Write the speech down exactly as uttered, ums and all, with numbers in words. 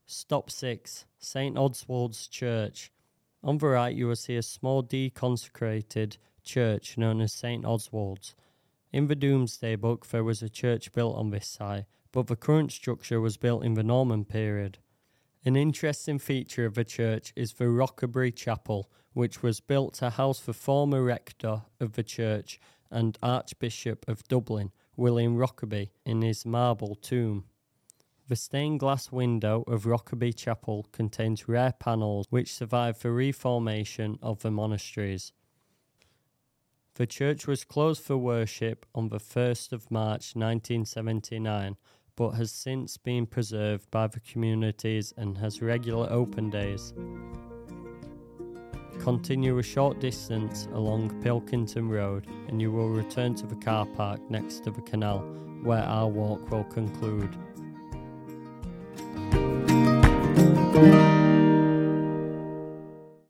Stop six. Saint Oswald's Church. On the right you will see a small deconsecrated church known as Saint Oswald's. In the Domesday Book there was a church built on this site, but the current structure was built in the Norman period. An interesting feature of the church is the Rockerby Chapel, which was built to house the former rector of the church and Archbishop of Dublin, William Rockerby, in his marble tomb. The stained glass window of Rockerby Chapel contains rare panels which survived the reformation of the monasteries. The church was closed for worship on the first of March nineteen seventy-nine, but has since been preserved by the communities and has regular open days. Continue a short distance along Pilkington Road and you will return to the car park next to the canal, where our walk will conclude.